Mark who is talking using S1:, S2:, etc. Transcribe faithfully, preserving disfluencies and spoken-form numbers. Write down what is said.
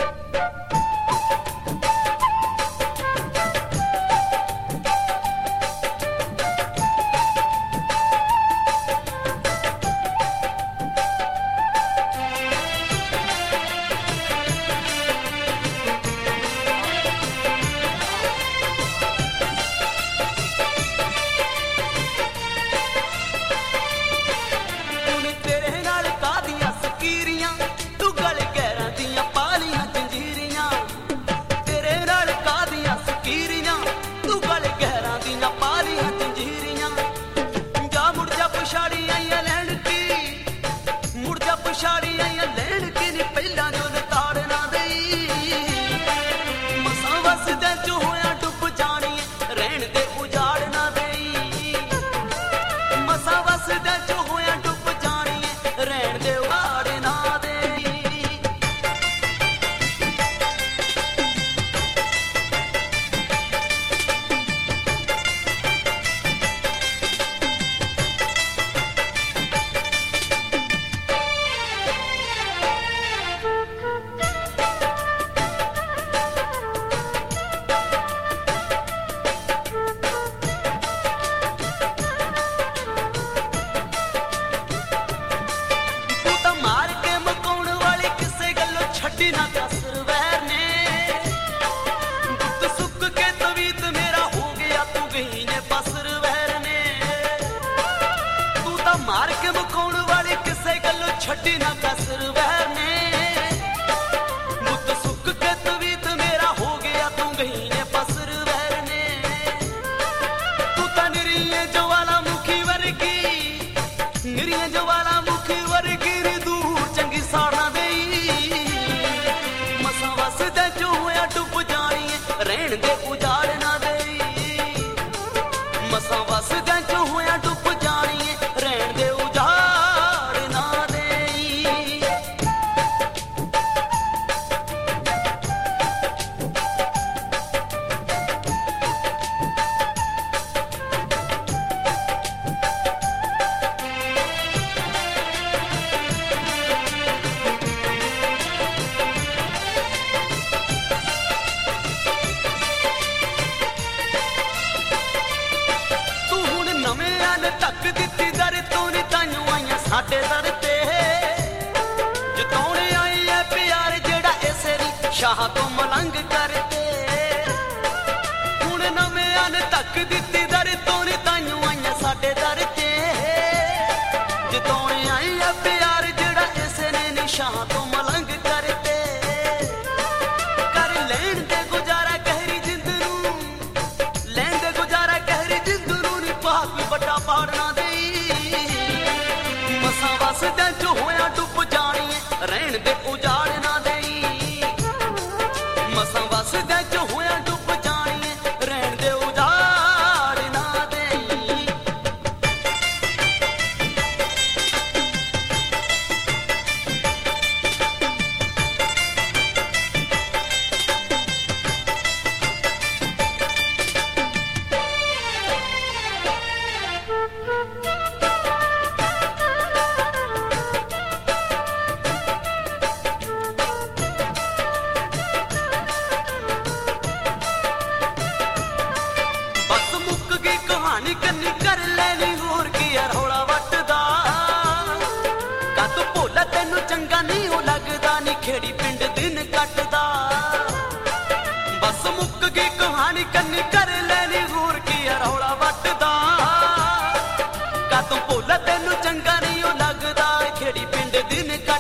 S1: ਛੱਡੀ ਨਾ ਕਸਰ ਵਹਿਰ ਨੇ ਮੁੱਤ ਸੁੱਕ ਕੇ ਤਵੀਤ ਮੇਰਾ ਹੋ ਗਿਆ ਤੂੰ ਗਈ ਨੇ ਪਸਰ ਵਹਿਰ ਨੇ ਤੂੰ ਤਾਂ ਨਿਰੀਏ ਜਵਾਲਾ ਮੁਖੀ ਵਰਗੀ ਨਿਰੀਏ ਜਵਾਲਾ ਮੁਖੀ ਵਰਗੀ ਨੀ ਦੂਰ ਚੰਗੀ ਸਾੜਨਾ ਦੇਈ ਮਸਾਂ ਵਸਦੇ ਜੋ ਹੋਇਆ ਡੁੱਬ ਜਾਣੀਏ ਰਹਿਣ ਦੇ ਉਜਾੜ ਨਾ ਦੇਈ ਮਸਾਂ ਵਸਦੇ ਜੋ ਹੋਇਆ ਡੁੱਬ ਜਾਣੀਏ ਰਹਿਣ ਦੇ ਤੱਕ ਦਿੱਤੀ ਦਰ ਤੋਂ ਨੀ ਤਾਈਓ ਆਈਆਂ ਸਾਡੇ ਦਰ ਤੇ ਜਿਤਾਉਣੇ ਆਈ ਐ ਪਿਆਰ ਜਿਹੜਾ ਇਸੇ ਦੀ ਸ਼ਾਹ ਤੋਂ ਮਲੰਗ ਕਰਤੇ ਹੁਣ ਨਵਿਆਂ ਨੇ ਤੱਕ ਦਿੱਤੀ ਦਰ ਤੋਂ ਨੀ ਤਾਈਓ ਆਈਆਂ ਸਾਡੇ ਦਰ ਤੇ ਜਿਤਾਉਣੇ ਆਈ ਐ ਪਿਆਰ ਜਿਹੜਾ ਇਸੇ ਨੇ ਨੀ ਸ਼ਾਹ ਤੋਂ ਮਲੰਗ ਕਰਤੇ ਕਰ ਲੈਣ ਦੇ ਗੁਜ਼ਾਰਾ ਗਹਿਰੀ ਜਿੰਦ ਨੂੰ ਲੈਣ ਦੇ ਗੁਜ਼ਾਰਾ ਗਹਿਰੀ ਜਿੰਦ ਨੂੰ ਨੀ ਪਾਕ ਵੱਡਾ ਪਾੜਨਾ ਮਸਾਂ ਵਸਦੇ ਜੋ ਹੋਇਆ ਡੁੱਬ ਜਾਣੀਏ ਰਹਿਣ ਦੇ ਉਜਾੜ ਨਾ ਦੇਈ ਮਸਾਂ ਵਸਦੇ ਜੋ ਹੋਇਆ ਡੁੱਬ ਜਾਣੀਏ ਰਹਿਣ ਦੇ ਉਜਾੜ ਨਾ ਦੇਈ ਕੰਨੀ ਕਰ ਲੈਣੀ ਹੋਰ ਕੀ ਆ ਰੌਲਾ ਵੱਟਦਾ ਕੱਤ ਭੋਲਾ ਤੈਨੂੰ ਚੰਗਾ ਨਹੀਂ ਉਹ ਲੱਗਦਾ ਨੀ ਖੇੜੀ ਪਿੰਡ ਦਿਨ ਕੱਟਦਾ ਬਸ ਮੁੱਕ ਗਈ ਕਹਾਣੀ ਕੰਨੀ ਕਰ ਲੈਣੀ ਹੋਰ ਕੀ ਆ ਰੌਲਾ ਵੱਟਦਾ ਕੱਤ ਭੋਲਾ ਤੈਨੂੰ ਚੰਗਾ ਨਹੀਂ ਉਹ ਲੱਗਦਾ ਖੇੜੀ ਪਿੰਡ ਦਿਨ